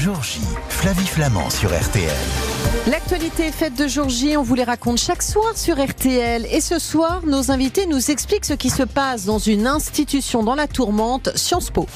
Jour J, Flavie Flament sur RTL. L'actualité est faite de jour J, on vous les raconte chaque soir sur RTL. Et ce soir, nos invités nous expliquent ce qui se passe dans une institution dans la tourmente, Sciences Po.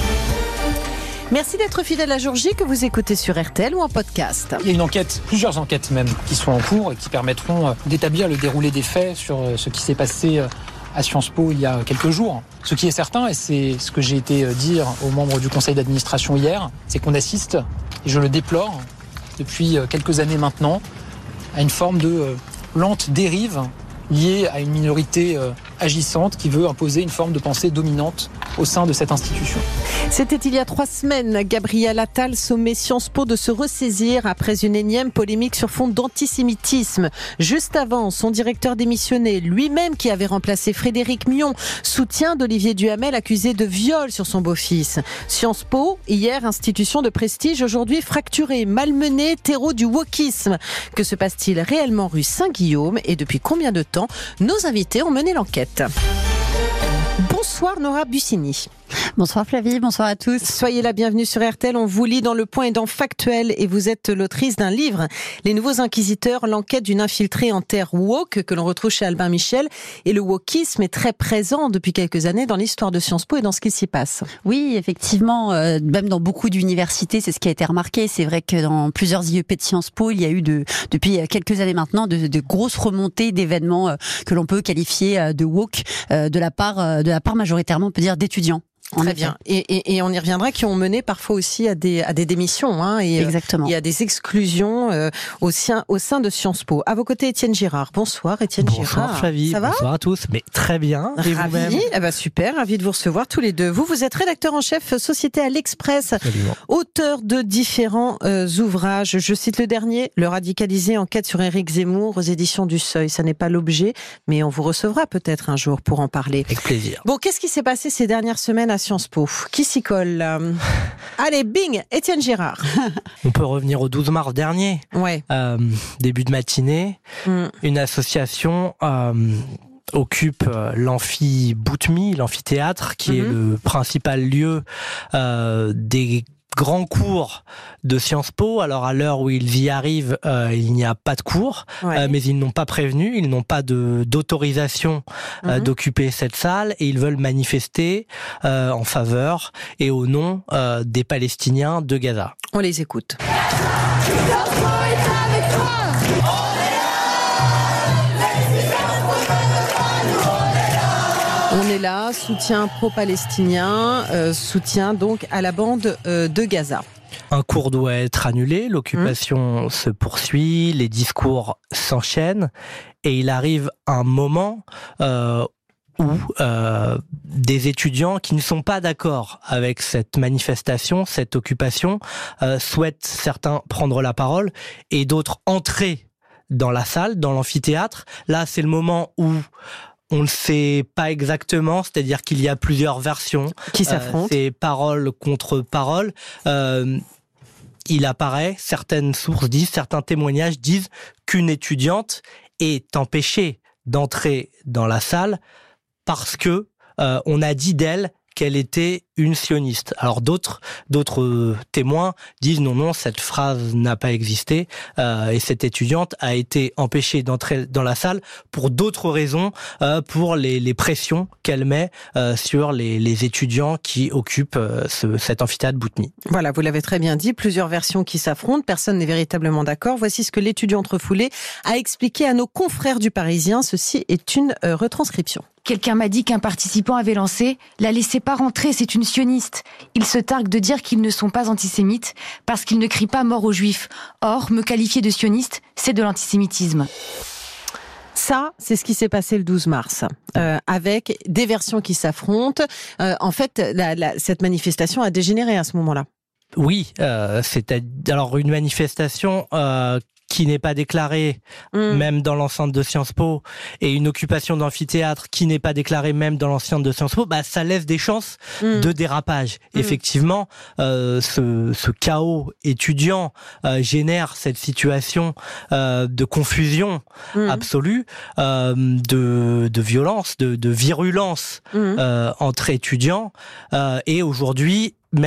Merci d'être fidèle à jour J que vous écoutez sur RTL ou en podcast. Il y a une enquête, plusieurs enquêtes même, qui sont en cours et qui permettront d'établir le déroulé des faits sur ce qui s'est passé à Sciences Po il y a quelques jours. Ce qui est certain, et c'est ce que j'ai été dire aux membres du conseil d'administration hier, c'est qu'on assiste, et je le déplore, depuis quelques années maintenant, à une forme de lente dérive liée à une minorité agissante qui veut imposer une forme de pensée dominante au sein de cette institution. C'était il y a 3 semaines. Gabriel Attal sommait Sciences Po de se ressaisir après une énième polémique sur fond d'antisémitisme. Juste avant, son directeur démissionné, lui-même qui avait remplacé Frédéric Mion, soutien d'Olivier Duhamel accusé de viol sur son beau-fils. Sciences Po, hier institution de prestige, aujourd'hui fracturée, malmenée, terreau du wokisme. Que se passe-t-il réellement rue Saint-Guillaume et depuis combien de temps nos invités ont mené l'enquête? Bonsoir Nora Bussini. Bonsoir Flavie, bonsoir à tous. Soyez la bienvenue sur RTL, on vous lit dans Le Point et dans Factuel et vous êtes l'autrice d'un livre, Les Nouveaux Inquisiteurs, l'enquête d'une infiltrée en terre woke que l'on retrouve chez Albin Michel. Et le wokisme est très présent depuis quelques années dans l'histoire de Sciences Po et dans ce qui s'y passe. Oui, effectivement, même dans beaucoup d'universités, c'est ce qui a été remarqué. C'est vrai que dans plusieurs IEP de Sciences Po, il y a eu depuis quelques années maintenant de grosses remontées d'événements que l'on peut qualifier de woke de la part majoritairement, on peut dire, d'étudiants. Très bien. Et on y reviendra, qui ont mené parfois aussi à des démissions, et exactement. Il y a des exclusions au sein de Sciences Po. À vos côtés, Étienne Girard. Bonsoir Étienne Girard. Bonsoir Flavie. Ça va ? Bonsoir à tous. Mais très bien. Et vous-même ? Super, ravi de vous recevoir tous les deux. Vous êtes rédacteur en chef Société à l'Express, Absolument. Auteur de différents ouvrages. Je cite le dernier, Le radicalisé, enquête sur Éric Zemmour aux éditions du Seuil. Ça n'est pas l'objet, mais on vous recevra peut-être un jour pour en parler. Avec plaisir. Bon, qu'est-ce qui s'est passé ces dernières semaines à Sciences Po ? Qui s'y colle ? Allez, bing, Étienne Girard. On peut revenir au 12 mars dernier. Ouais. Début de matinée. Une association occupe l'amphi Boutmy, l'amphithéâtre, qui est le principal lieu des grands cours de Sciences Po. Alors à l'heure où ils y arrivent, il n'y a pas de cours, mais ils n'ont pas prévenu, ils n'ont pas d'autorisation d'occuper cette salle et ils veulent manifester en faveur et au nom des Palestiniens de Gaza. On les écoute. On est là, soutien pro-palestinien, soutien donc à la bande de Gaza. Un cours doit être annulé, l'occupation se poursuit, les discours s'enchaînent et il arrive un moment où des étudiants qui ne sont pas d'accord avec cette manifestation, cette occupation, souhaitent certains prendre la parole et d'autres entrer dans la salle, dans l'amphithéâtre. Là, c'est le moment où on ne sait pas exactement, c'est-à-dire qu'il y a plusieurs versions qui s'affrontent. C'est parole contre parole. Il apparaît, certaines sources disent, certains témoignages disent qu'une étudiante est empêchée d'entrer dans la salle parce que on a dit d'elle qu'elle était une sioniste. Alors d'autres témoins disent non, cette phrase n'a pas existé et cette étudiante a été empêchée d'entrer dans la salle pour d'autres raisons, pour les pressions qu'elle met sur les étudiants qui occupent cet amphithéâtre Boutmy. Voilà, vous l'avez très bien dit, plusieurs versions qui s'affrontent, personne n'est véritablement d'accord. Voici ce que l'étudiante refoulée a expliqué à nos confrères du Parisien. Ceci est une retranscription. Quelqu'un m'a dit qu'un participant avait lancé « La laissez pas rentrer, c'est une sioniste ». Ils se targuent de dire qu'ils ne sont pas antisémites parce qu'ils ne crient pas mort aux juifs. Or, me qualifier de sioniste, c'est de l'antisémitisme. Ça, c'est ce qui s'est passé le 12 mars, avec des versions qui s'affrontent. En fait, cette manifestation a dégénéré à ce moment-là. Oui, alors une manifestation qui n'est pas déclarée même dans l'enceinte de Sciences Po et une occupation d'amphithéâtre qui n'est pas déclarée même dans l'enceinte de Sciences Po, ça laisse des chances de dérapage. Effectivement, ce chaos étudiant génère cette situation de confusion absolue, de violence, de virulence entre étudiants et aujourd'hui même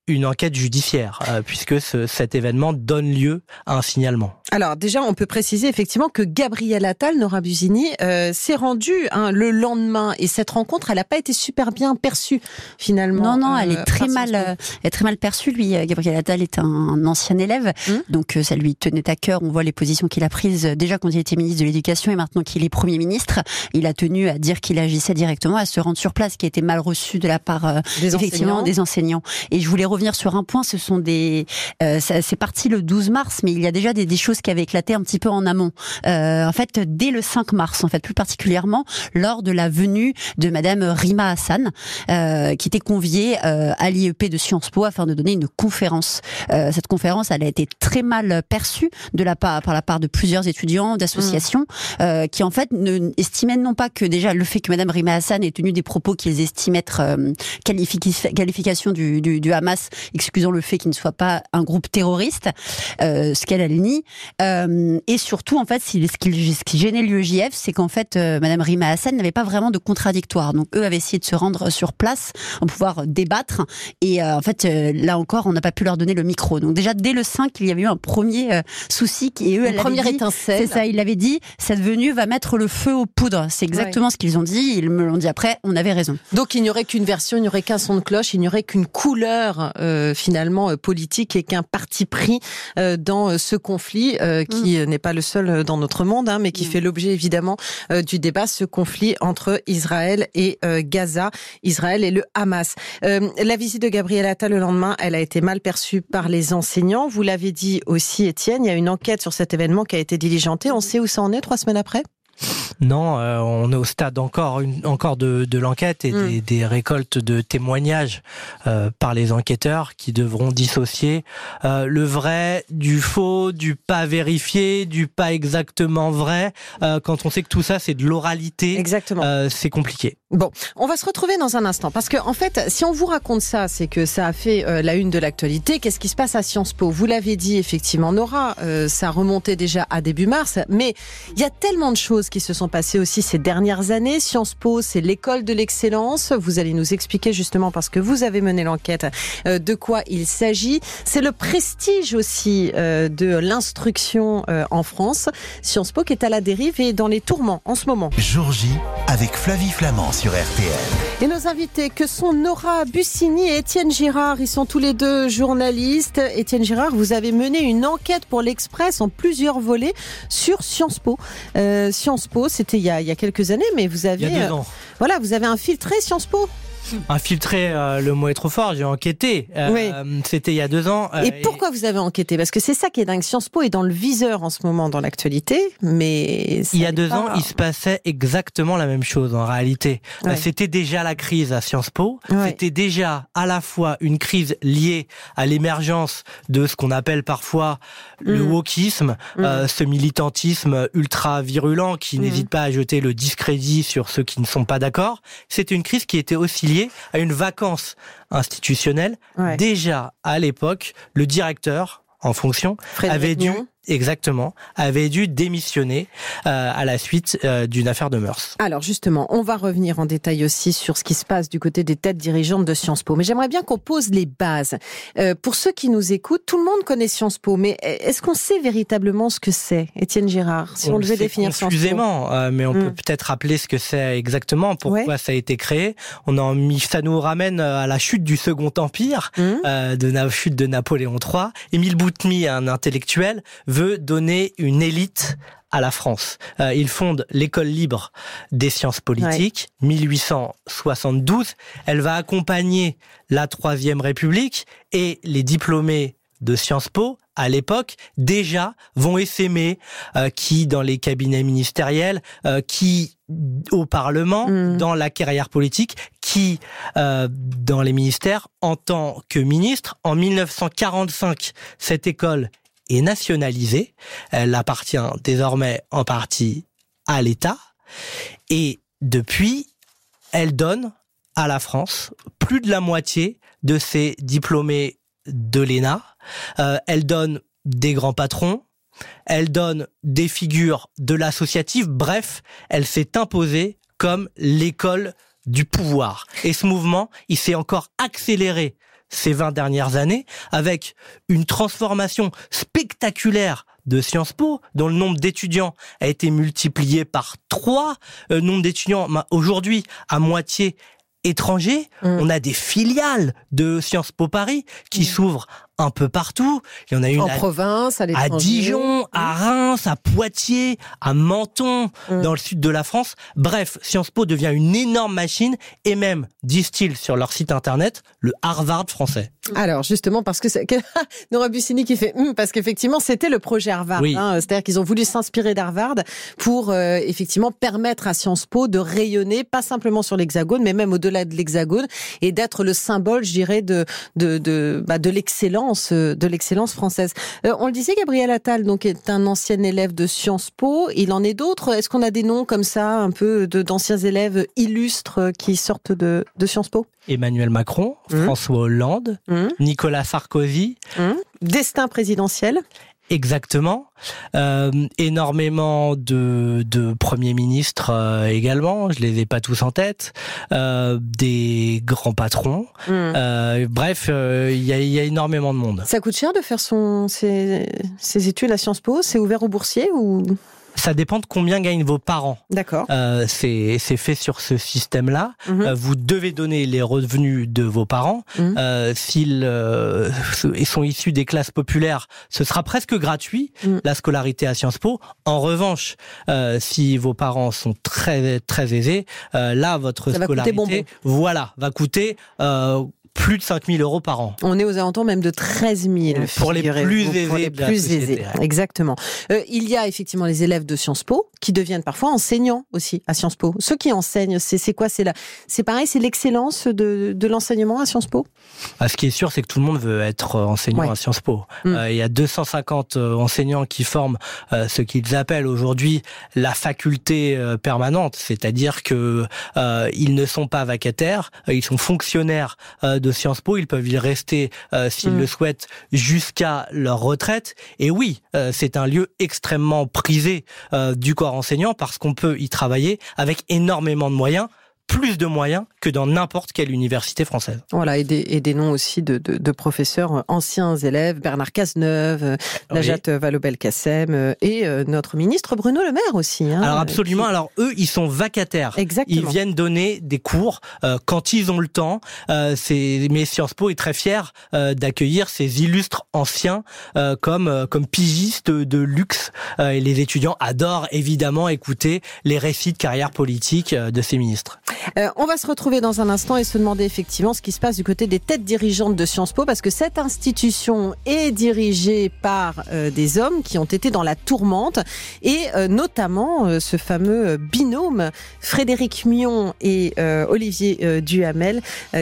une enquête judiciaire, puisque cet événement donne lieu à un signalement. Alors déjà, on peut préciser effectivement que Gabriel Attal, Nora Busini, s'est rendue le lendemain, et cette rencontre, elle n'a pas été super bien perçue finalement. Non, elle est très mal perçue. Lui, Gabriel Attal est un ancien élève, donc ça lui tenait à cœur. On voit les positions qu'il a prises déjà quand il était ministre de l'Éducation et maintenant qu'il est Premier ministre. Il a tenu à dire qu'il agissait directement, à se rendre sur place, qui a été mal reçu de la part des enseignants. Et je voulais revenir sur un point, ce sont c'est parti le 12 mars, mais il y a déjà des choses qui avaient éclaté un petit peu en amont. En fait, dès le 5 mars, en fait, plus particulièrement, lors de la venue de Madame Rima Hassan, qui était conviée à l'IEP de Sciences Po afin de donner une conférence. Cette conférence, elle a été très mal perçue par la part de plusieurs étudiants, d'associations, qui en fait estimaient non pas que déjà le fait que Madame Rima Hassan ait tenu des propos qu'ils estimaient être qualification du Hamas, excusant le fait qu'il ne soit pas un groupe terroriste, ce qu'elle nie. Et surtout, en fait, ce qui gênait l'UEJF, c'est qu'en fait, Madame Rima Hassan n'avait pas vraiment de contradictoire. Donc, eux avaient essayé de se rendre sur place pour pouvoir débattre. Et en fait, là encore, on n'a pas pu leur donner le micro. Donc déjà, dès le 5, il y avait eu un premier souci. Et eux, une première étincelle. C'est ça, ils l'avaient dit. Cette venue va mettre le feu aux poudres. C'est exactement ce qu'ils ont dit. Ils me l'ont dit après. On avait raison. Donc, il n'y aurait qu'une version, il n'y aurait qu'un son de cloche, il n'y aurait qu'une couleur finalement politique et qu'un parti pris dans ce conflit qui n'est pas le seul dans notre monde, mais qui fait l'objet évidemment du débat, ce conflit entre Israël et Gaza, Israël et le Hamas. La visite de Gabriel Attal le lendemain, elle a été mal perçue par les enseignants. Vous l'avez dit aussi, Étienne, il y a une enquête sur cet événement qui a été diligentée. On sait où ça en est 3 semaines après ? Non, on est au stade encore de l'enquête et des récoltes de témoignages par les enquêteurs qui devront dissocier le vrai du faux, du pas vérifié, du pas exactement vrai. Quand on sait que tout ça, c'est de l'oralité, c'est compliqué. Bon, on va se retrouver dans un instant parce que en fait, si on vous raconte ça, c'est que ça a fait la une de l'actualité. Qu'est-ce qui se passe à Sciences Po ? Vous l'avez dit effectivement, Nora, ça remontait déjà à début mars, mais il y a tellement de choses qui se sont passées aussi ces dernières années. Sciences Po, c'est l'école de l'excellence. Vous allez nous expliquer justement, parce que vous avez mené l'enquête, de quoi il s'agit. C'est le prestige aussi de l'instruction en France. Sciences Po qui est à la dérive et dans les tourments en ce moment. Jour J avec Flavie Flamand sur RTL. Et nos invités que sont Nora Busini et Étienne Girard, ils sont tous les deux journalistes. Étienne Girard, vous avez mené une enquête pour l'Express en plusieurs volets sur Sciences Po. Sciences Po, c'était il y a quelques années, mais vous avez... Il y a 2 ans. Voilà, vous avez infiltré Sciences Po. Infiltré, le mot est trop fort, j'ai enquêté. C'était il y a 2 ans. Et pourquoi vous avez enquêté ? Parce que c'est ça qui est dingue. Sciences Po est dans le viseur en ce moment dans l'actualité, mais... Il y a 2 ans, il se passait exactement la même chose en réalité. C'était déjà la crise à Sciences Po. C'était déjà à la fois une crise liée à l'émergence de ce qu'on appelle parfois le wokisme, ce militantisme ultra virulent qui n'hésite pas à jeter le discrédit sur ceux qui ne sont pas d'accord. C'était une crise qui était aussi lié à une vacance institutionnelle. Déjà, à l'époque, le directeur en fonction avait dû démissionner à la suite d'une affaire de mœurs. Alors justement, on va revenir en détail aussi sur ce qui se passe du côté des têtes dirigeantes de Sciences Po. Mais j'aimerais bien qu'on pose les bases. Pour ceux qui nous écoutent, tout le monde connaît Sciences Po, mais est-ce qu'on sait véritablement ce que c'est, Étienne Girard, si on devait définir Sciences Po ? Confusément, mais on peut peut-être rappeler ce que c'est exactement, pourquoi ça a été créé. Ça nous ramène à la chute du Second Empire, de la chute de Napoléon III. Émile Boutmy, un intellectuel, veut donner une élite à la France. Il fonde l'école libre des sciences politiques, 1872. Elle va accompagner la Troisième République et les diplômés de Sciences Po, à l'époque, déjà vont essaimer qui dans les cabinets ministériels, qui au Parlement, dans la carrière politique, qui dans les ministères en tant que ministre. En 1945, cette école est nationalisée. Elle appartient désormais en partie à l'État. Et depuis, elle donne à la France plus de la moitié de ses diplômés de l'ENA. Elle donne des grands patrons. Elle donne des figures de l'associatif. Bref, elle s'est imposée comme l'école du pouvoir. Et ce mouvement, il s'est encore accéléré ces 20 dernières années, avec une transformation spectaculaire de Sciences Po, dont le nombre d'étudiants a été multiplié par 3, nombre d'étudiants aujourd'hui à moitié étrangers. On a des filiales de Sciences Po Paris qui s'ouvrent un peu partout. Il y en a une en province, à l'étranger, à Dijon, à Reims, à Poitiers, à Menton, dans le sud de la France. Bref, Sciences Po devient une énorme machine et même, disent-ils sur leur site internet, le Harvard français. Alors justement, parce que Nora Bussini qui fait parce qu'effectivement c'était le projet Harvard, oui. C'est-à-dire qu'ils ont voulu s'inspirer d'Harvard pour effectivement permettre à Sciences Po de rayonner pas simplement sur l'Hexagone, mais même au-delà de l'Hexagone et d'être le symbole, je dirais, de l'excellence française. On le disait, Gabriel Attal donc est un ancien élève de Sciences Po. Il en est d'autres. Est-ce qu'on a des noms comme ça, un peu d'anciens élèves illustres qui sortent de Sciences Po? Emmanuel Macron, François Hollande, Nicolas Sarkozy. Destin présidentiel. Exactement. Énormément de premiers ministres également, je les ai pas tous en tête. Des grands patrons. Bref, il y a énormément de monde. Ça coûte cher de faire ses études à Sciences Po? C'est ouvert aux boursiers ou... Ça dépend de combien gagnent vos parents. D'accord. C'est fait sur ce système-là. Vous devez donner les revenus de vos parents. S'ils sont issus des classes populaires, ce sera presque gratuit, la scolarité à Sciences Po. En revanche, si vos parents sont très, très aisés, là, votre scolarité, va coûter plus de 5 000 € par an. On est aux alentours même de 13 000. Pour les plus aisés. Pour les plus aisés, exactement. Il y a effectivement les élèves de Sciences Po qui deviennent parfois enseignants aussi à Sciences Po. Ceux qui enseignent, c'est quoi? C'est pareil, c'est l'excellence de l'enseignement à Sciences Po? Ce qui est sûr, c'est que tout le monde veut être enseignant à Sciences Po. Il y a 250 enseignants qui forment ce qu'ils appellent aujourd'hui la faculté permanente, c'est-à-dire que ils ne sont pas vacataires, ils sont fonctionnaires de Sciences Po, ils peuvent y rester s'ils le souhaitent jusqu'à leur retraite. Et oui, c'est un lieu extrêmement prisé du corps enseignant parce qu'on peut y travailler avec énormément de moyens, plus de moyens que dans n'importe quelle université française. Voilà, et des noms aussi de professeurs anciens élèves, Bernard Cazeneuve, Najat Vallaud-Belkacem et notre ministre Bruno Le Maire aussi. Alors absolument, alors eux, ils sont vacataires. Exactement. Ils viennent donner des cours quand ils ont le temps. Mais Sciences Po est très fier d'accueillir ces illustres anciens comme pigistes de luxe. Et les étudiants adorent évidemment écouter les récits de carrière politique de ces ministres. On va se retrouver dans un instant et se demander effectivement ce qui se passe du côté des têtes dirigeantes de Sciences Po, parce que cette institution est dirigée par des hommes qui ont été dans la tourmente, et notamment ce fameux binôme Frédéric Mion et Olivier Duhamel,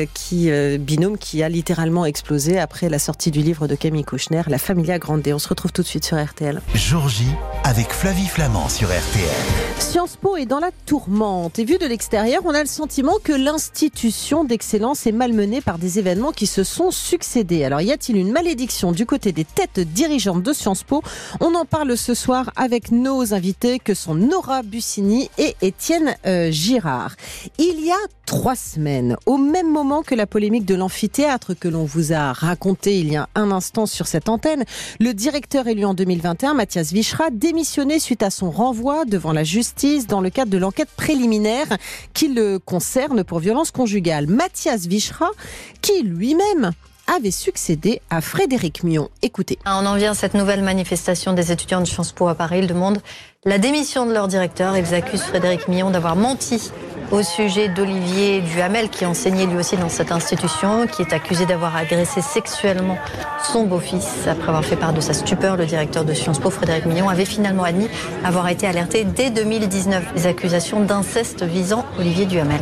binôme qui a littéralement explosé après la sortie du livre de Camille Kouchner, La Familia Grande. On se retrouve tout de suite sur RTL. Jour J avec Flavie Flamand sur RTL. Sciences Po est dans la tourmente, et vu de l'extérieur, on a le sentiment que l'institution d'excellence est malmenée par des événements qui se sont succédés. Alors, y a-t-il une malédiction du côté des têtes dirigeantes de Sciences Po? On en parle ce soir avec nos invités que sont Nora Bussini et Étienne Girard. Il y a 3 semaines, au même moment que la polémique de l'amphithéâtre que l'on vous a raconté il y a un instant sur cette antenne, le directeur élu en 2021, Mathias Vichra, démissionnait suite à son renvoi devant la justice dans le cadre de l'enquête préliminaire qui le concerne pour violence conjugale. Mathias Vichra, qui lui-même avait succédé à Frédéric Mion. Écoutez. On en vient à cette nouvelle manifestation des étudiants de Sciences Po à Paris. Ils demandent la démission de leur directeur. Ils accusent Frédéric Mion d'avoir menti au sujet d'Olivier Duhamel, qui enseignait lui aussi dans cette institution, qui est accusé d'avoir agressé sexuellement son beau-fils. Après avoir fait part de sa stupeur, le directeur de Sciences Po, Frédéric Mion, avait finalement admis avoir été alerté dès 2019 des accusations d'inceste visant Olivier Duhamel.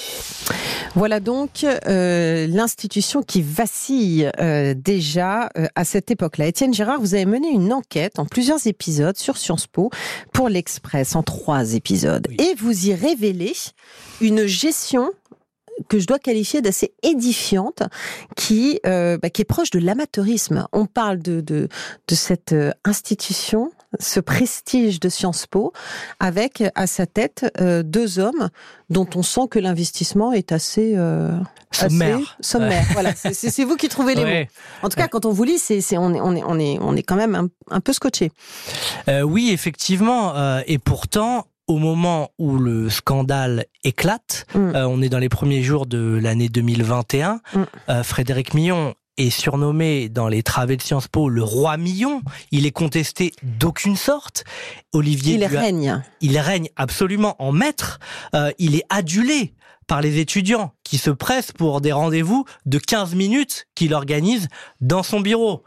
Voilà donc l'institution qui vacille déjà à cette époque-là. Étienne Girard, vous avez mené une enquête en plusieurs épisodes sur Sciences Po pour l'Express, en 3 épisodes. Oui. Et vous y révélez une gestion que je dois qualifier d'assez édifiante, qui est proche de l'amateurisme. On parle de cette institution ce prestige de Sciences Po, avec à sa tête 2 hommes dont on sent que l'investissement est assez sommaire. Sommaire. Voilà, c'est vous qui trouvez les mots. En tout cas, quand on vous lit, on est quand même un peu scotché. Oui, effectivement. Et pourtant, au moment où le scandale éclate, on est dans les premiers jours de l'année 2021, Frédéric Millon est surnommé dans les travées de Sciences Po le roi Millon. Il est contesté d'aucune sorte. Il règne absolument en maître. Il est adulé par les étudiants qui se pressent pour des rendez-vous de 15 minutes qu'il organise dans son bureau.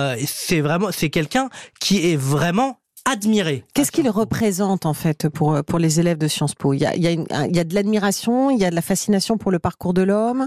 C'est quelqu'un qui est vraiment admiré. Qu'est-ce qu'il représente en fait pour les élèves de Sciences Po ? Il y a de l'admiration, il y a de la fascination pour le parcours de l'homme.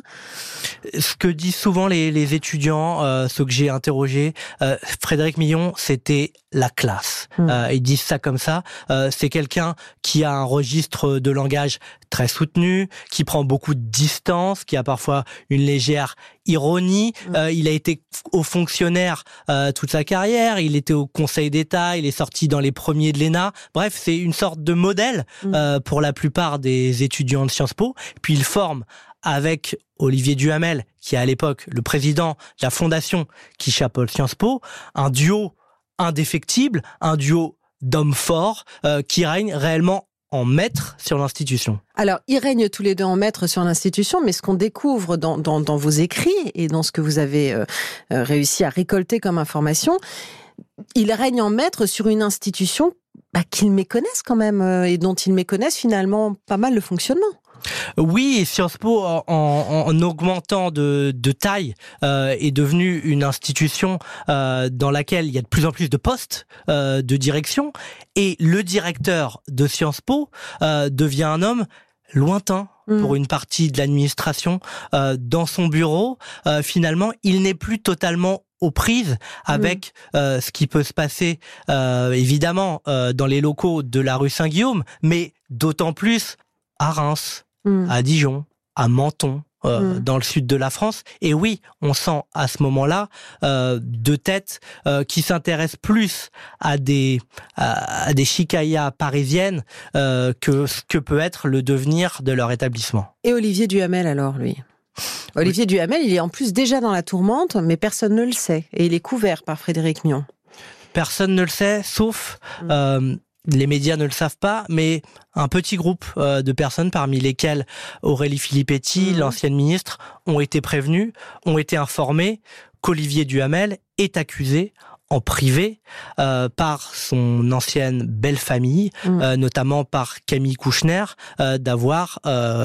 Ce que disent souvent les étudiants, ceux que j'ai interrogés, Frédéric Millon, c'était la classe. Ils disent ça comme ça. C'est quelqu'un qui a un registre de langage très soutenu, qui prend beaucoup de distance, qui a parfois une légère ironie. Il a été haut fonctionnaire toute sa carrière. Il était au Conseil d'État. Il est sorti dans les premiers de l'ENA. Bref, c'est une sorte de modèle pour la plupart des étudiants de Sciences Po. Puis il forme avec Olivier Duhamel, qui est à l'époque le président de la fondation qui chapeaute Sciences Po, un duo indéfectible, un duo d'hommes forts qui règne réellement en maître sur l'institution. Alors, ils règnent tous les deux en maître sur l'institution, mais ce qu'on découvre dans vos écrits et dans ce que vous avez réussi à récolter comme information, ils règnent en maître sur une institution qu'ils méconnaissent quand même et dont ils méconnaissent finalement pas mal le fonctionnement. Oui, et Sciences Po, en augmentant de taille, est devenue une institution dans laquelle il y a de plus en plus de postes de direction. Et le directeur de Sciences Po devient un homme lointain pour une partie de l'administration. Dans son bureau, finalement, il n'est plus totalement aux prises avec ce qui peut se passer, évidemment, dans les locaux de la rue Saint-Guillaume, mais d'autant plus à Reims, à Dijon, à Menton, dans le sud de la France. Et oui, on sent à ce moment-là deux têtes qui s'intéressent plus à des chicayas parisiennes que ce que peut être le devenir de leur établissement. Et Olivier Duhamel alors, lui ? Olivier Duhamel, il est en plus déjà dans la tourmente, mais personne ne le sait. Et il est couvert par Frédéric Millon. Personne ne le sait, sauf... les médias ne le savent pas, mais un petit groupe de personnes, parmi lesquelles Aurélie Filippetti, l'ancienne ministre, ont été prévenus, ont été informés qu'Olivier Duhamel est accusé en privé par son ancienne belle-famille, notamment par Camille Kouchner, d'avoir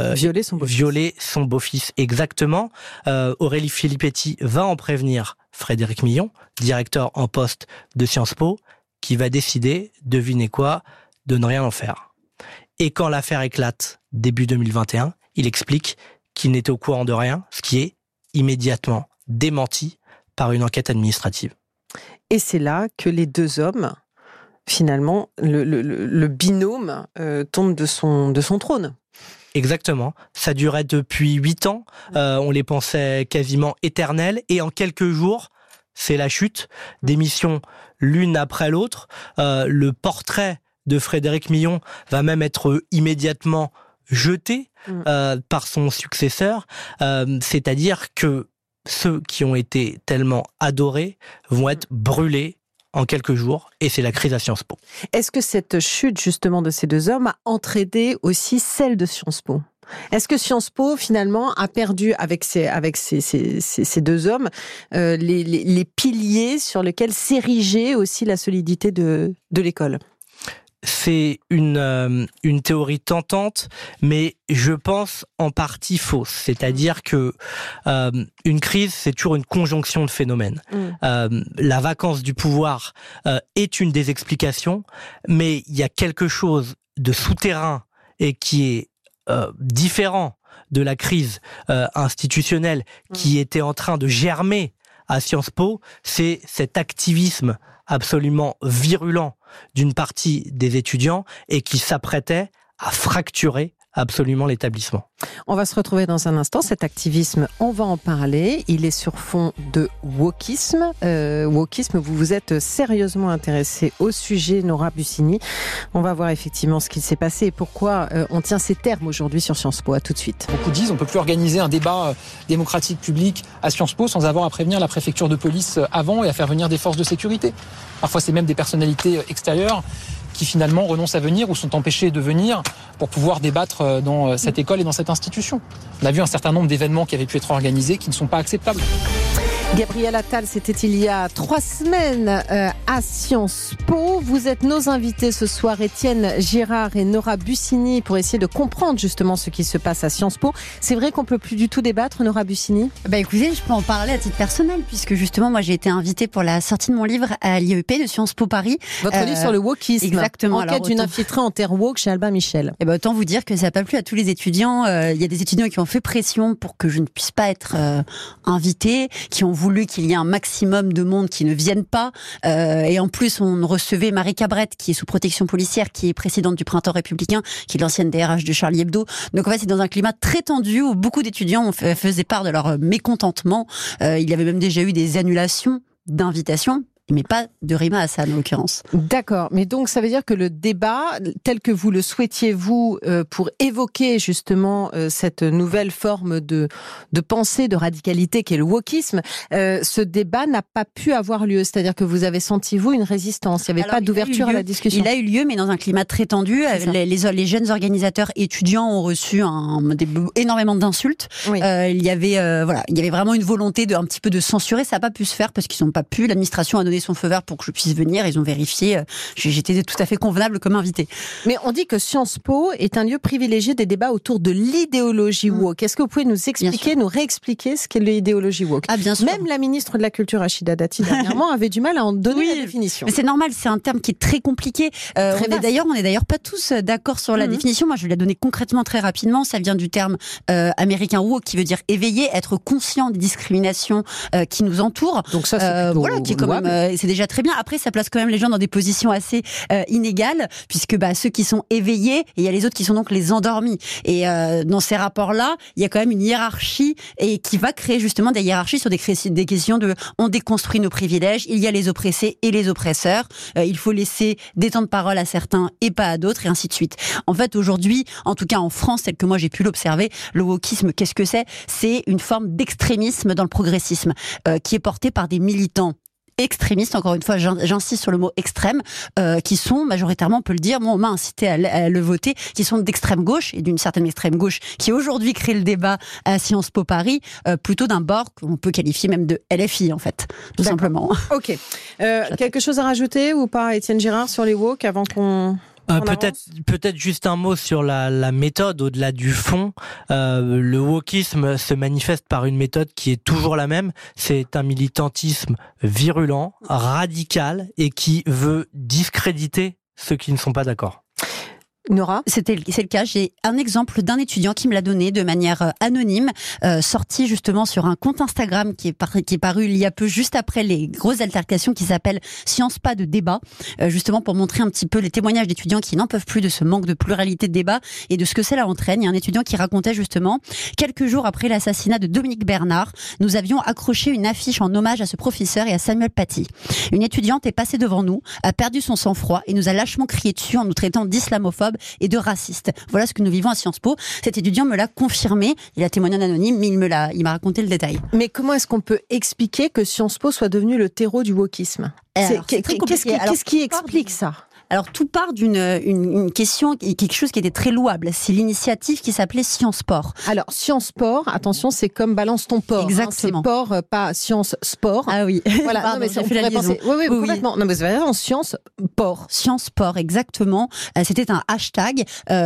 violé son beau-fils. Exactement. Aurélie Filippetti va en prévenir Frédéric Millon, directeur en poste de Sciences Po, qui va décider, devinez quoi, de ne rien en faire. Et quand l'affaire éclate, début 2021, il explique qu'il n'était au courant de rien, ce qui est immédiatement démenti par une enquête administrative. Et c'est là que les deux hommes, finalement, le binôme tombe de son trône. Exactement. Ça durait depuis 8 ans. On les pensait quasiment éternels. Et en quelques jours, c'est la chute. Démission l'une après l'autre. Le portrait de Frédéric Millon va même être immédiatement jeté par son successeur. C'est-à-dire que ceux qui ont été tellement adorés vont être brûlés en quelques jours, et c'est la crise à Sciences Po. Est-ce que cette chute, justement, de ces deux hommes a entraîné aussi celle de Sciences Po ? Est-ce que Sciences Po, finalement, a perdu, avec ces deux hommes, les piliers sur lesquels s'érigeait aussi la solidité de l'école ? C'est une théorie tentante, mais je pense en partie fausse. C'est-à-dire que une crise, c'est toujours une conjonction de phénomènes. La vacance du pouvoir est une des explications, mais il y a quelque chose de souterrain et qui est différent de la crise institutionnelle qui était en train de germer à Sciences Po. C'est cet activisme absolument virulent d'une partie des étudiants et qui s'apprêtait à fracturer absolument l'établissement. On va se retrouver dans un instant. Cet activisme, on va en parler. Il est sur fond de wokisme. Wokisme, vous vous êtes sérieusement intéressé au sujet, Nora Bussini. On va voir effectivement ce qui s'est passé et pourquoi on tient ces termes aujourd'hui sur Sciences Po. À tout de suite. Beaucoup disent on ne peut plus organiser un débat démocratique public à Sciences Po sans avoir à prévenir la préfecture de police avant et à faire venir des forces de sécurité. Parfois, c'est même des personnalités extérieures qui finalement renoncent à venir ou sont empêchés de venir pour pouvoir débattre dans cette école et dans cette institution. On a vu un certain nombre d'événements qui avaient pu être organisés qui ne sont pas acceptables. Gabriel Attal, c'était il y a 3 semaines à Sciences Po. Vous êtes nos invités ce soir, Étienne Girard et Nora Bussini, pour essayer de comprendre justement ce qui se passe à Sciences Po. C'est vrai qu'on peut plus du tout débattre, Nora Bussini ? Écoutez, je peux en parler à titre personnel, puisque justement, moi, j'ai été invitée pour la sortie de mon livre à l'IEP de Sciences Po Paris. Votre livre sur le wokisme. Exactement. Enquête d'une infiltrée en terre woke chez Albin Michel. Autant vous dire que ça n'a pas plu à tous les étudiants. Il y a des étudiants qui ont fait pression pour que je ne puisse pas être invitée, qui ont voulu qu'il y ait un maximum de monde qui ne viennent pas. Et en plus, on recevait Marie Cabrette, qui est sous protection policière, qui est présidente du Printemps républicain, qui est l'ancienne DRH de Charlie Hebdo. Donc en fait, c'est dans un climat très tendu où beaucoup d'étudiants faisaient part de leur mécontentement. Il y avait même déjà eu des annulations d'invitations, mais pas de Rima Hassan en l'occurrence. D'accord, mais donc ça veut dire que le débat, tel que vous le souhaitiez vous, pour évoquer justement cette nouvelle forme de pensée, de radicalité qu'est le wokisme, ce débat n'a pas pu avoir lieu. C'est-à-dire que vous avez senti, vous, une résistance. Il n'y avait pas d'ouverture à la discussion. Il a eu lieu, mais dans un climat très tendu. Les jeunes organisateurs étudiants ont reçu énormément d'insultes. Oui. Il y avait vraiment une volonté un petit peu de censurer. Ça n'a pas pu se faire parce qu'ils n'ont pas pu. L'administration a donné son feu vert pour que je puisse venir. Ils ont vérifié. J'étais tout à fait convenable comme invité. Mais on dit que Sciences Po est un lieu privilégié des débats autour de l'idéologie woke. Est-ce que vous pouvez nous expliquer, nous réexpliquer ce qu'est l'idéologie woke ? Bien sûr. Même la ministre de la Culture, Rachida Dati, dernièrement, avait du mal à en donner la définition. Mais c'est normal, c'est un terme qui est très compliqué. On est d'ailleurs pas tous d'accord sur la définition. Moi, je vais la donner concrètement très rapidement. Ça vient du terme américain woke, qui veut dire éveillé, être conscient des discriminations qui nous entourent. Donc ça, c'est plutôt qui est quand même, c'est déjà très bien. Après, ça place quand même les gens dans des positions assez inégales, puisque ceux qui sont éveillés, et il y a les autres qui sont donc les endormis. Et dans ces rapports-là, il y a quand même une hiérarchie et qui va créer justement des hiérarchies sur des questions de on déconstruit nos privilèges, il y a les oppressés et les oppresseurs, il faut laisser des temps de parole à certains et pas à d'autres, et ainsi de suite. En fait, aujourd'hui, en tout cas en France, tel que moi j'ai pu l'observer, le wokisme, qu'est-ce que c'est ? C'est une forme d'extrémisme dans le progressisme qui est porté par des militants extrémistes, encore une fois, j'insiste sur le mot extrême, qui sont majoritairement, on peut le dire, on m'a incité à le voter, qui sont d'extrême gauche, et d'une certaine extrême gauche, qui aujourd'hui crée le débat à Sciences Po Paris, plutôt d'un bord qu'on peut qualifier même de LFI, en fait, tout simplement. Ok. Quelque chose à rajouter ou pas, Étienne Girard, sur les woke, avant qu'on... Peut-être juste un mot sur la méthode au-delà du fond. Le wokisme se manifeste par une méthode qui est toujours la même. C'est un militantisme virulent, radical et qui veut discréditer ceux qui ne sont pas d'accord. Nora ? C'est le cas. J'ai un exemple d'un étudiant qui me l'a donné de manière anonyme, sorti justement sur un compte Instagram qui est paru il y a peu, juste après les grosses altercations, qui s'appelle Sciences Pas de débat, justement pour montrer un petit peu les témoignages d'étudiants qui n'en peuvent plus de ce manque de pluralité de débat et de ce que cela entraîne. Il y a un étudiant qui racontait justement, quelques jours après l'assassinat de Dominique Bernard, nous avions accroché une affiche en hommage à ce professeur et à Samuel Paty. Une étudiante est passée devant nous, a perdu son sang-froid et nous a lâchement crié dessus en nous traitant d'islamophobe et de raciste. Voilà ce que nous vivons à Sciences Po. Cet étudiant me l'a confirmé. Il a témoigné en anonyme, mais il m'a raconté le détail. Mais comment est-ce qu'on peut expliquer que Sciences Po soit devenu le terreau du wokisme ? Qu'est-ce qui explique ça ? Alors tout part d'une question, quelque chose qui était très louable. C'est l'initiative qui s'appelait Sciences Sport. Alors Sciences Sport, attention, c'est comme balance ton porc. Exactement. C'est port, pas Sciences Sport. Ah oui. Voilà. Pardon, non, mais j'ai fait la liaison. Oui, complètement. Non, mais c'est vraiment Sciences Sport. Sciences Sport, exactement. C'était un hashtag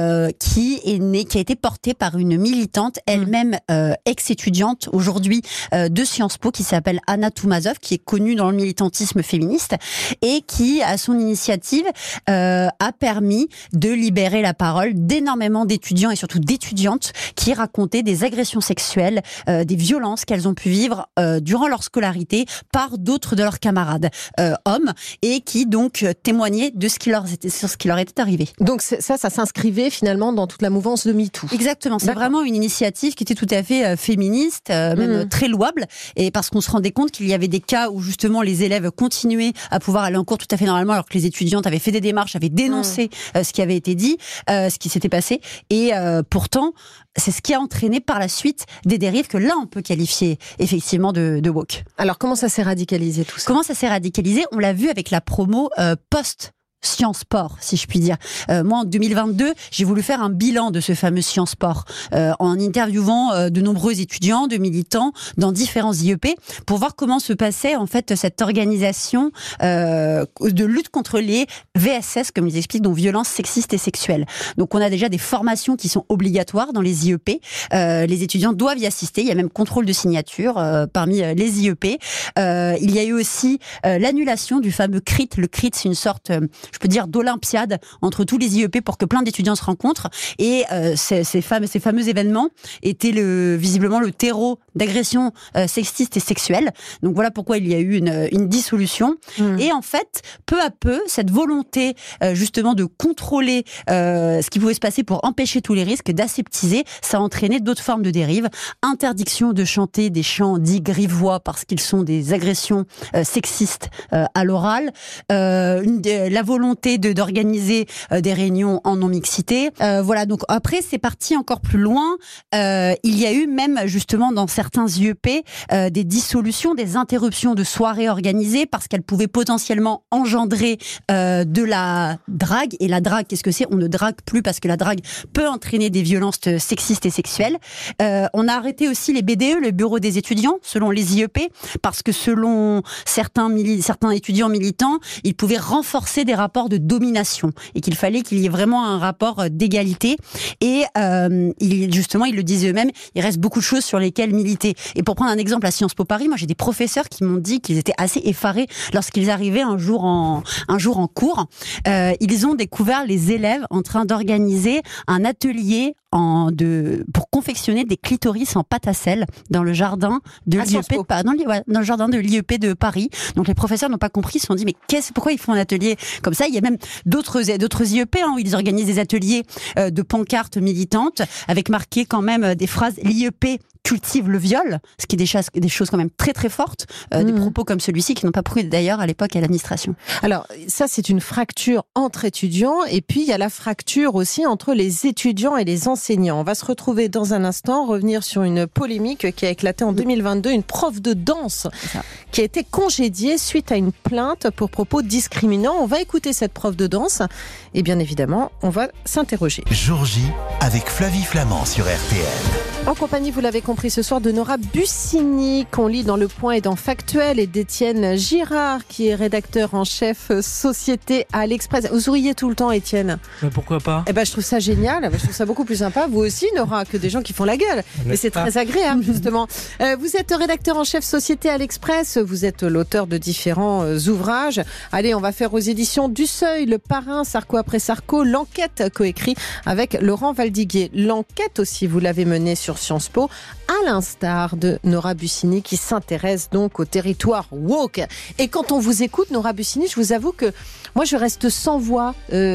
qui a été porté par une militante, elle-même ex-étudiante aujourd'hui de Sciences Po, qui s'appelle Anna Toumazov, qui est connue dans le militantisme féministe et qui, à son initiative, a permis de libérer la parole d'énormément d'étudiants et surtout d'étudiantes qui racontaient des agressions sexuelles, des violences qu'elles ont pu vivre durant leur scolarité par d'autres de leurs camarades hommes, et qui donc témoignaient de ce qui leur était arrivé. Donc ça s'inscrivait finalement dans toute la mouvance de MeToo. Exactement, c'est vraiment une initiative qui était tout à fait féministe, même très louable, et parce qu'on se rendait compte qu'il y avait des cas où justement les élèves continuaient à pouvoir aller en cours tout à fait normalement, alors que les étudiantes avaient fait des démarches, avaient dénoncé ce qui avait été dit, ce qui s'était passé, et pourtant c'est ce qui a entraîné par la suite des dérives que là on peut qualifier effectivement de woke. Alors comment ça s'est radicalisé tout ça ? Comment ça s'est radicalisé ? On l'a vu avec la promo post Sciences Sport, si je puis dire. Moi, en 2022, j'ai voulu faire un bilan de ce fameux Sciences Sport en interviewant de nombreux étudiants, de militants dans différents IEP pour voir comment se passait en fait cette organisation de lutte contre les VSS, comme ils expliquent, donc violences sexistes et sexuelles. Donc, on a déjà des formations qui sont obligatoires dans les IEP. Les étudiants doivent y assister. Il y a même contrôle de signature parmi les IEP. Il y a eu aussi l'annulation du fameux CRIT. Le CRIT, c'est une sorte je peux dire d'olympiade entre tous les IEP pour que plein d'étudiants se rencontrent, et ces fameux événements étaient visiblement le terreau d'agressions sexistes et sexuelles. Donc voilà pourquoi il y a eu une dissolution. Et en fait, peu à peu, cette volonté justement de contrôler ce qui pouvait se passer pour empêcher tous les risques, d'aseptiser, ça a entraîné d'autres formes de dérives. Interdiction de chanter des chants dits grivois parce qu'ils sont des agressions sexistes à l'oral, la volonté d'organiser des réunions en non-mixité. Voilà, donc après, c'est parti encore plus loin. Il y a eu même, justement, dans certains IEP, des dissolutions, des interruptions de soirées organisées parce qu'elles pouvaient potentiellement engendrer de la drague. Et la drague, qu'est-ce que c'est ? On ne drague plus parce que la drague peut entraîner des violences sexistes et sexuelles. On a arrêté aussi les BDE, le bureau des étudiants, selon les IEP, parce que selon certains étudiants militants, ils pouvaient renforcer des rapports de domination et qu'il fallait qu'il y ait vraiment un rapport d'égalité. Et justement, ils le disaient eux-mêmes, il reste beaucoup de choses sur lesquelles militer. Et pour prendre un exemple à Sciences Po Paris, moi j'ai des professeurs qui m'ont dit qu'ils étaient assez effarés lorsqu'ils arrivaient un jour en cours. Ils ont découvert les élèves en train d'organiser un atelier pour confectionner des clitoris en pâte à sel dans le jardin de l'IEP dans le jardin de l'IEP de Paris. Donc les professeurs n'ont pas compris, ils se sont dit mais pourquoi ils font un atelier comme ça ? Il y a même d'autres IEP où ils organisent des ateliers de pancartes militantes avec marqué quand même des phrases l'IEP cultive le viol, ce qui est des choses quand même très très fortes, des propos comme celui-ci qui n'ont pas pris d'ailleurs à l'époque à l'administration. Alors ça c'est une fracture entre étudiants, et puis il y a la fracture aussi entre les étudiants et les enseignants. On va se retrouver dans un instant, revenir sur une polémique qui a éclaté en 2022, une prof de danse qui a été congédiée suite à une plainte pour propos discriminants. On va écouter cette prof de danse et bien évidemment on va s'interroger. Jour J avec Flavie Flamand sur RTL. En compagnie, vous l'avez compris ce soir, de Nora Bussini, qu'on lit dans Le Point et dans Factuel, et d'Étienne Girard, qui est rédacteur en chef société à l'Express. Vous souriez tout le temps, Étienne. Mais pourquoi pas ? Eh ben, je trouve ça génial. Je trouve ça beaucoup plus sympa. Vous aussi, Nora, que des gens qui font la gueule. Mais c'est très agréable, justement. Vous êtes rédacteur en chef société à l'Express. Vous êtes l'auteur de différents ouvrages. Allez, on va faire aux éditions du Seuil, Le Parrain, Sarko après Sarko, l'enquête coécrit avec Laurent Valdiguier. L'enquête aussi, vous l'avez menée sur Sciences Po, à l'instar de Nora Bussini qui s'intéresse donc au territoire woke. Et quand on vous écoute, Nora Bussini, je vous avoue que moi je reste sans voix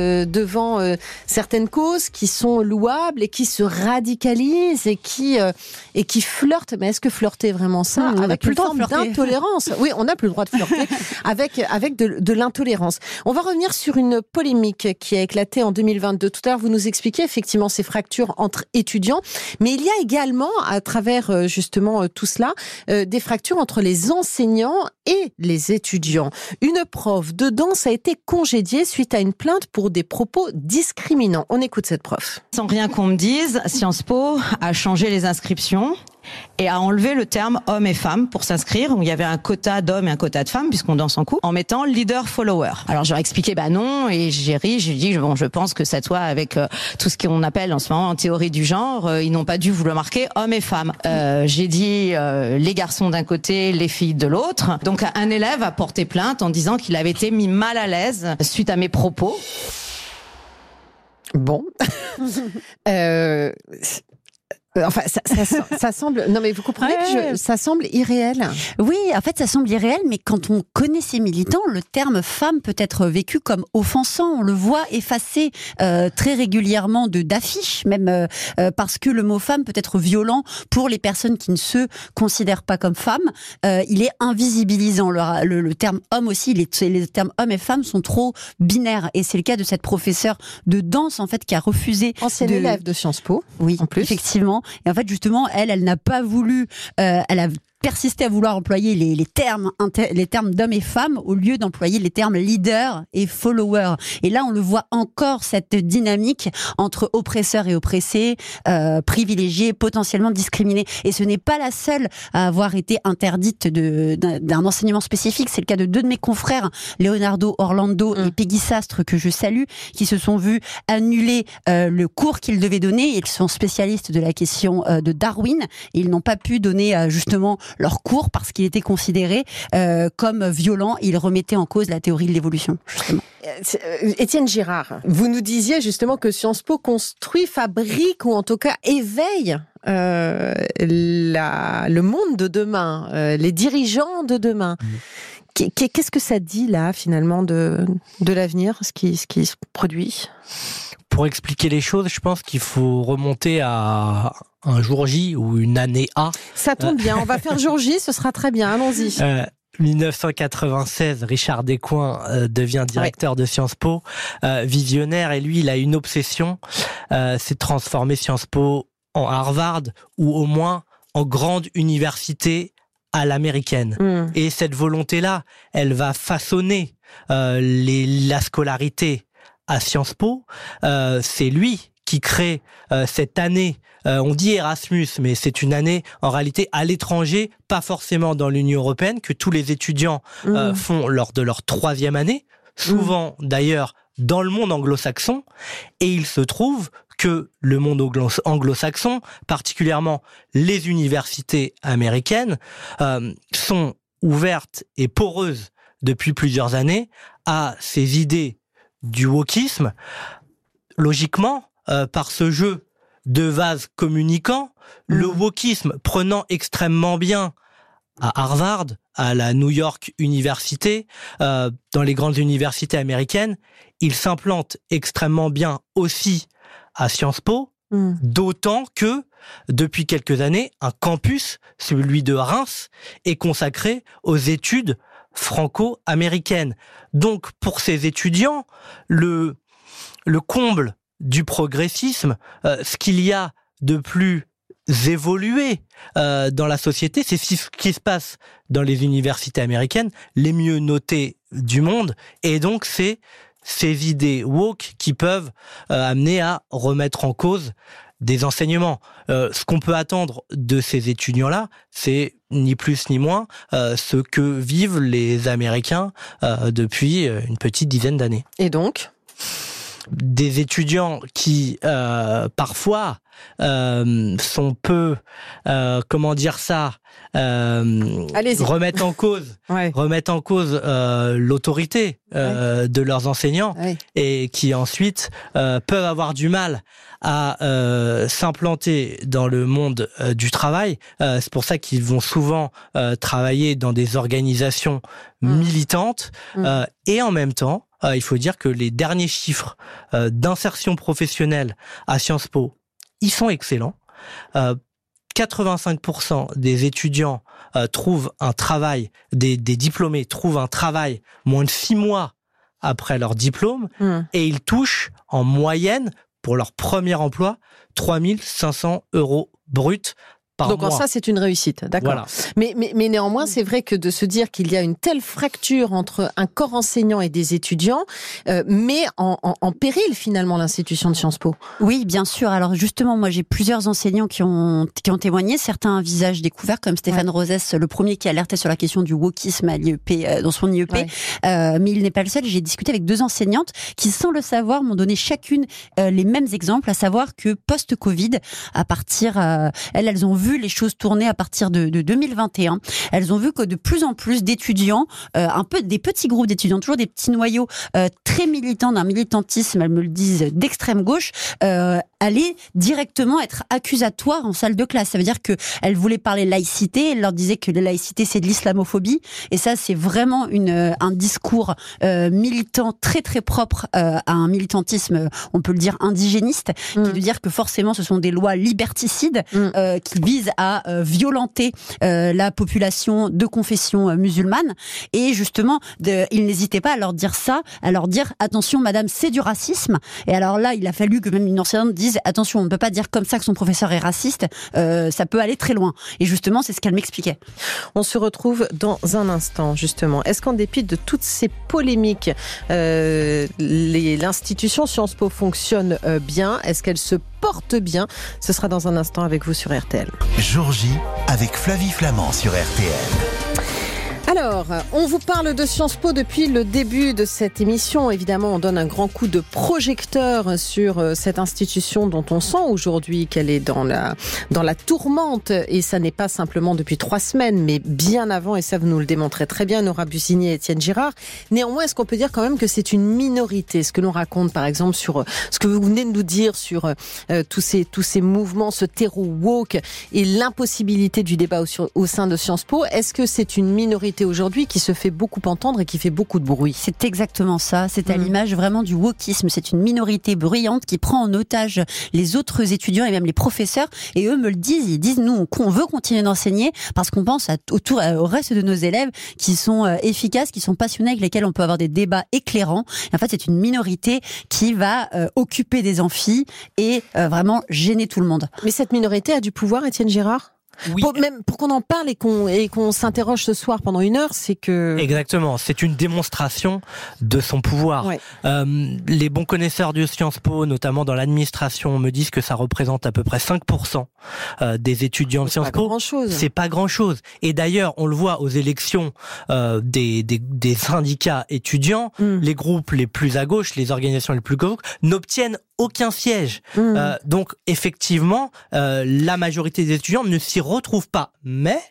devant certaines causes qui sont louables et qui se radicalisent et qui flirtent. Mais est-ce que flirter est vraiment ça avec une forme d'intolérance ? Oui, on n'a plus le droit de flirter avec de l'intolérance. On va revenir sur une polémique qui a éclaté en 2022. Tout à l'heure, vous nous expliquez effectivement ces fractures entre étudiants, mais il y a également, à travers justement tout cela, des fractures entre les enseignants et les étudiants. Une prof de danse a été congédiée suite à une plainte pour des propos discriminants. On écoute cette prof. Sans rien qu'on me dise, Sciences Po a changé les inscriptions et a enlevé le terme homme et femme pour s'inscrire, où il y avait un quota d'hommes et un quota de femmes, puisqu'on danse en couple, en mettant leader-follower. Alors j'ai expliqué non, et j'ai ri, j'ai dit je pense que ça doit avec tout ce qu'on appelle en ce moment en théorie du genre, ils n'ont pas dû vous le marquer homme et femme. J'ai dit les garçons d'un côté, les filles de l'autre. Donc un élève a porté plainte en disant qu'il avait été mis mal à l'aise suite à mes propos. Bon. Enfin, ça semble. Non, mais vous comprenez que ça semble irréel. Oui, en fait, ça semble irréel, mais quand on connaît ces militants, le terme femme peut être vécu comme offensant. On le voit effacé très régulièrement d'affiches, même parce que le mot femme peut être violent pour les personnes qui ne se considèrent pas comme femmes. Il est invisibilisant. Le terme homme aussi, les termes homme et femme sont trop binaires. Et c'est le cas de cette professeure de danse, en fait, qui a refusé. Ancienne élève de Sciences Po. Oui, en plus. Effectivement. Et en fait, justement, elle n'a pas voulu, elle a persisté à vouloir employer les termes d'hommes et femmes au lieu d'employer les termes leader et follower. Et là, on le voit encore, cette dynamique entre oppresseurs et oppressés, privilégiés, potentiellement discriminés. Et ce n'est pas la seule à avoir été interdite d'un enseignement spécifique. C'est le cas de deux de mes confrères, Leonardo Orlando et Peggy Sastre, que je salue, qui se sont vus annuler le cours qu'ils devaient donner. Ils sont spécialistes de la question de Darwin et ils n'ont pas pu donner justement leur cours parce qu'il était considéré comme violent. Il remettait en cause la théorie de l'évolution, justement. Étienne Girard, vous nous disiez justement que Sciences Po construit, fabrique ou en tout cas éveille le monde de demain, les dirigeants de demain. Qu'est-ce que ça dit là finalement de l'avenir, ce qui se produit ? Pour expliquer les choses, je pense qu'il faut remonter à un jour J ou une année A. Ça tombe bien, on va faire jour J, ce sera très bien, allons-y. 1996, Richard Descoings devient directeur de Sciences Po, visionnaire, et lui, il a une obsession, c'est de transformer Sciences Po en Harvard, ou au moins en grande université à l'américaine. Et cette volonté-là, elle va façonner la scolarité à Sciences Po. C'est lui qui crée cette année, on dit Erasmus, mais c'est une année en réalité à l'étranger, pas forcément dans l'Union européenne, que tous les étudiants font lors de leur 3e année, souvent d'ailleurs dans le monde anglo-saxon, et il se trouve que le monde anglo-saxon, particulièrement les universités américaines, sont ouvertes et poreuses depuis plusieurs années à ces idées du wokisme. Logiquement, par ce jeu de vases communicants, le wokisme prenant extrêmement bien à Harvard, à la New York University, dans les grandes universités américaines, il s'implante extrêmement bien aussi à Sciences Po, d'autant que, depuis quelques années, un campus, celui de Reims, est consacré aux études franco-américaines. Donc, pour ces étudiants, le comble du progressisme, ce qu'il y a de plus évolué dans la société, c'est ce qui se passe dans les universités américaines, les mieux notées du monde, et donc c'est ces idées woke qui peuvent amener à remettre en cause des enseignements. Ce qu'on peut attendre de ces étudiants-là, c'est ni plus ni moins ce que vivent les Américains depuis une petite dizaine d'années. Et donc ? Des étudiants qui parfois sont peu, remettent en cause l'autorité de leurs enseignants, et qui ensuite peuvent avoir du mal à s'implanter dans le monde du travail. C'est pour ça qu'ils vont souvent travailler dans des organisations militantes, et en même temps, il faut dire que les derniers chiffres d'insertion professionnelle à Sciences Po, ils sont excellents. 85% des étudiants trouvent un travail, des diplômés trouvent un travail moins de 6 mois après leur diplôme, et ils touchent en moyenne, pour leur premier emploi, 3 500 € bruts par Donc mois. ça, c'est une réussite, d'accord. Voilà. Mais néanmoins, c'est vrai que de se dire qu'il y a une telle fracture entre un corps enseignant et des étudiants, met en péril finalement l'institution de Sciences Po. Oui, bien sûr. Alors justement, moi j'ai plusieurs enseignants qui ont témoigné, certains un visage découvert, comme Stéphane Rosès, le premier qui alertait sur la question du wokisme à l'IEP, dans son IEP. Ouais. Mais il n'est pas le seul. J'ai discuté avec 2 enseignantes qui, sans le savoir, m'ont donné chacune les mêmes exemples, à savoir que post-Covid, à partir, elles ont vu les choses tourner à partir de 2021. Elles ont vu que de plus en plus d'étudiants, un peu des petits groupes d'étudiants, toujours des petits noyaux très militants, d'un militantisme, elles me le disent, d'extrême gauche, allaient directement être accusatoires en salle de classe. Ça veut dire que elles voulaient parler laïcité, elles leur disaient que la laïcité c'est de l'islamophobie, et ça c'est vraiment un discours militant très très propre à un militantisme, on peut le dire indigéniste, qui veut dire que forcément ce sont des lois liberticides qui visent à violenter la population de confession musulmane, et justement ils n'hésitaient pas à leur dire ça, à leur dire attention madame, c'est du racisme. Et alors là il a fallu que même une enseignante dise attention, on ne peut pas dire comme ça que son professeur est raciste, ça peut aller très loin. Et justement, c'est ce qu'elle m'expliquait. On se retrouve dans un instant, justement. Est-ce qu'en dépit de toutes ces polémiques, l'institution Sciences Po fonctionne bien? Est-ce qu'elle se porte bien? Ce sera dans un instant avec vous sur RTL. Jour J avec Flavie Flamand sur RTL. Alors, on vous parle de Sciences Po depuis le début de cette émission. Évidemment, on donne un grand coup de projecteur sur cette institution dont on sent aujourd'hui qu'elle est dans la tourmente. Et ça n'est pas simplement depuis 3 semaines, mais bien avant. Et ça, vous nous le démontrez très bien, Nora Bussigny et Étienne Girard. Néanmoins, est-ce qu'on peut dire quand même que c'est une minorité? Ce que l'on raconte, par exemple, sur ce que vous venez de nous dire sur tous ces mouvements, ce terreau woke et l'impossibilité du débat au sein de Sciences Po. Est-ce que c'est une minorité aujourd'hui qui se fait beaucoup entendre et qui fait beaucoup de bruit? C'est exactement ça. C'est à l'image vraiment du wokisme. C'est une minorité bruyante qui prend en otage les autres étudiants et même les professeurs. Et eux me le disent. Ils disent nous, on veut continuer d'enseigner parce qu'on pense au reste de nos élèves qui sont efficaces, qui sont passionnés, avec lesquels on peut avoir des débats éclairants. Et en fait, c'est une minorité qui va occuper des amphis et vraiment gêner tout le monde. Mais cette minorité a du pouvoir, Étienne Girard? Oui. Pour qu'on en parle et qu'on s'interroge ce soir pendant 1 heure, c'est que... Exactement, c'est une démonstration de son pouvoir. Ouais. Les bons connaisseurs de Sciences Po, notamment dans l'administration, me disent que ça représente à peu près 5% des étudiants de Sciences Po. C'est pas grand-chose. Et d'ailleurs, on le voit aux élections des syndicats étudiants, les groupes les plus à gauche, les organisations les plus gauche, n'obtiennent aucun siège. Donc, effectivement, la majorité des étudiants ne s'y retrouvent pas. Mais,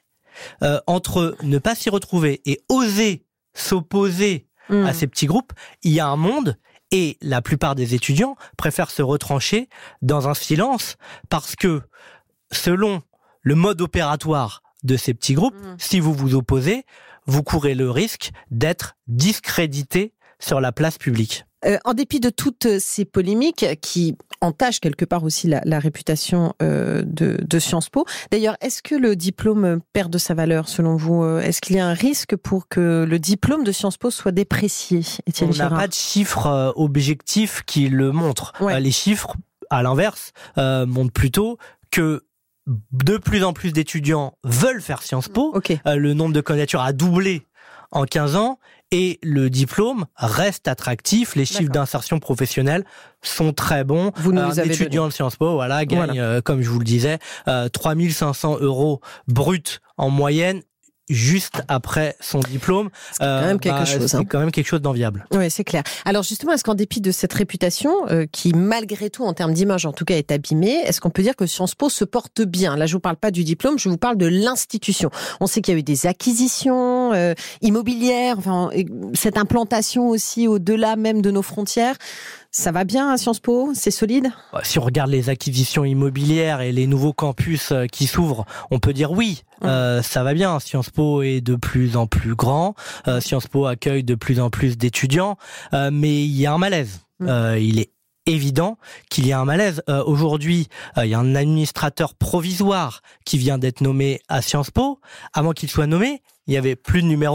entre ne pas s'y retrouver et oser s'opposer à ces petits groupes, il y a un monde, et la plupart des étudiants préfèrent se retrancher dans un silence parce que, selon le mode opératoire de ces petits groupes, si vous vous opposez, vous courez le risque d'être discrédité sur la place publique. En dépit de toutes ces polémiques qui entachent quelque part aussi la réputation de Sciences Po. D'ailleurs, est-ce que le diplôme perd de sa valeur selon vous? Est-ce qu'il y a un risque pour que le diplôme de Sciences Po soit déprécié, Étienne Girard? On n'a pas de chiffres objectifs qui le montrent. Ouais. Les chiffres, à l'inverse, montrent plutôt que de plus en plus d'étudiants veulent faire Sciences Po. Okay. Le nombre de candidatures a doublé en 15 ans. Et le diplôme reste attractif. Les chiffres d'insertion professionnelle sont très bons. Vous nous les avez étudiant de Sciences Po, gagne, comme je vous le disais, 3 500 € bruts en moyenne juste après son diplôme. C'est quand même quelque chose. C'est quand même quelque chose d'enviable. Oui, c'est clair. Alors justement, est-ce qu'en dépit de cette réputation, qui malgré tout, en termes d'image en tout cas, est abîmée, est-ce qu'on peut dire que Sciences Po se porte bien? Là, je vous parle pas du diplôme, je vous parle de l'institution. On sait qu'il y a eu des acquisitions immobilières, enfin, cette implantation aussi au-delà même de nos frontières. Ça va bien à Sciences Po? C'est solide? Si on regarde les acquisitions immobilières et les nouveaux campus qui s'ouvrent, on peut dire oui, ça va bien. Sciences Po est de plus en plus grand, Sciences Po accueille de plus en plus d'étudiants, mais il y a un malaise. Il est évident qu'il y a un malaise. Aujourd'hui, il y a un administrateur provisoire qui vient d'être nommé à Sciences Po. Avant qu'il soit nommé, il y avait plus de numéro 1,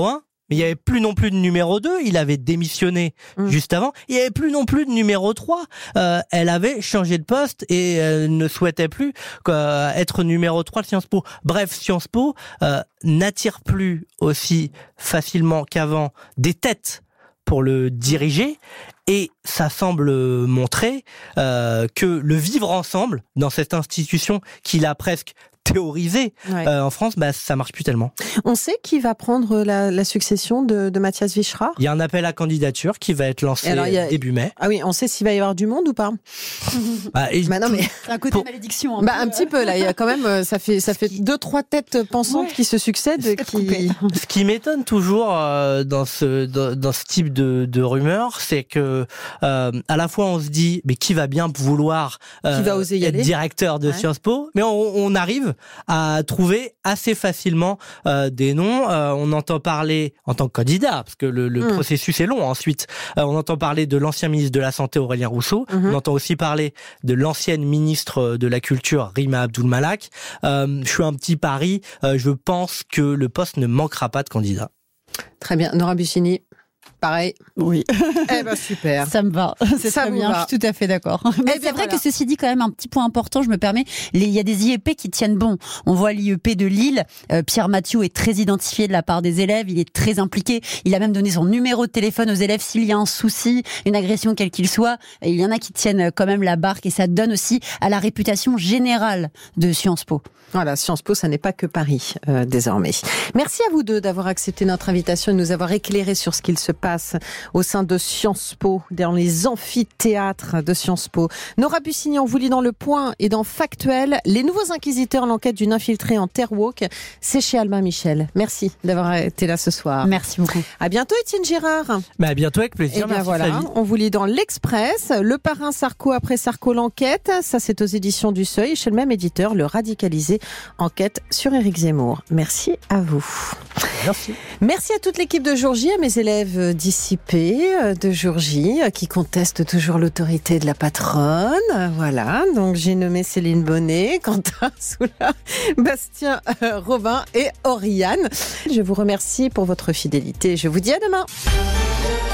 Mais il n'y avait plus non plus de numéro 2, il avait démissionné juste avant. Il n'y avait plus non plus de numéro 3. Elle avait changé de poste et elle ne souhaitait plus être numéro 3 de Sciences Po. Bref, Sciences Po n'attire plus aussi facilement qu'avant des têtes pour le diriger. Et ça semble montrer que le vivre ensemble dans cette institution qu'il a presque théorisé en France, ça marche plus tellement. On sait qui va prendre la succession de Mathias Vichra ? Il y a un appel à candidature qui va être lancé début mai. Ah oui, on sait s'il va y avoir du monde ou pas ? Non, mais c'est un côté malédiction. Un petit peu là, il y a quand même ça fait 2-3 têtes pensantes qui se succèdent. Ce qui m'étonne toujours dans ce type de rumeurs, c'est que à la fois on se dit mais qui va bien vouloir qui va oser y être aller directeur de Sciences Po, mais on arrive à trouver assez facilement des noms. On entend parler en tant que candidat, parce que le processus est long ensuite. On entend parler de l'ancien ministre de la Santé Aurélien Rousseau. On entend aussi parler de l'ancienne ministre de la Culture Rima Abdul-Malak. Je suis un petit pari. Je pense que le poste ne manquera pas de candidats. Très bien. Nora Bussini. Pareil. Oui. Super. Ça me va. C'est ça très bien. Je suis tout à fait d'accord. Mais c'est vrai que ceci dit, quand même, un petit point important, je me permets, il y a des IEP qui tiennent bon. On voit l'IEP de Lille. Pierre Mathieu est très identifié de la part des élèves. Il est très impliqué. Il a même donné son numéro de téléphone aux élèves s'il y a un souci, une agression quelle qu'il soit. Et il y en a qui tiennent quand même la barque et ça donne aussi à la réputation générale de Sciences Po. Voilà, Sciences Po, ça n'est pas que Paris, désormais. Merci à vous deux d'avoir accepté notre invitation et de nous avoir éclairé sur ce qu'il se passe au sein de Sciences Po, dans les amphithéâtres de Sciences Po. Nora Bussini, on vous lit dans Le Point et dans Factuel. Les nouveaux inquisiteurs, l'enquête d'une infiltrée en Terwalk, c'est chez Albin Michel. Merci d'avoir été là ce soir. Merci beaucoup. À bientôt, Étienne Girard. À bientôt, avec plaisir. Et bien voilà, on vous lit dans L'Express, Le parrain Sarko après Sarko l'enquête. Ça, c'est aux éditions du Seuil. Chez le même éditeur, Le radicalisé, enquête sur Éric Zemmour. Merci à vous. Merci. Merci à toute l'équipe de Jour J, à mes élèves dissipés de Jour J, qui contestent toujours l'autorité de la patronne. Voilà, donc j'ai nommé Céline Bonnet, Quentin Soula, Bastien Robin et Oriane. Je vous remercie pour votre fidélité. Je vous dis à demain.